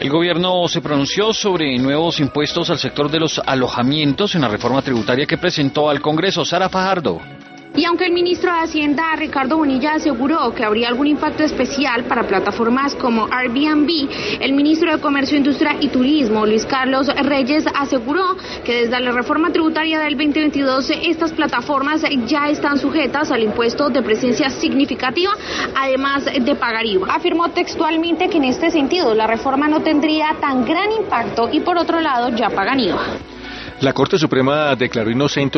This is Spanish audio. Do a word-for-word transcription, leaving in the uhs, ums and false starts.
El gobierno se pronunció sobre nuevos impuestos al sector de los alojamientos en la reforma tributaria que presentó al Congreso. Sara Fajardo. Y aunque el ministro de Hacienda, Ricardo Bonilla, aseguró que habría algún impacto especial para plataformas como Airbnb, el ministro de Comercio, Industria y Turismo, Luis Carlos Reyes, aseguró que desde la reforma tributaria del veinte veintidós estas plataformas ya están sujetas al impuesto de presencia significativa, además de pagar I V A. Afirmó textualmente que en este sentido la reforma no tendría tan gran impacto y por otro lado ya pagan I V A. La Corte Suprema declaró inocente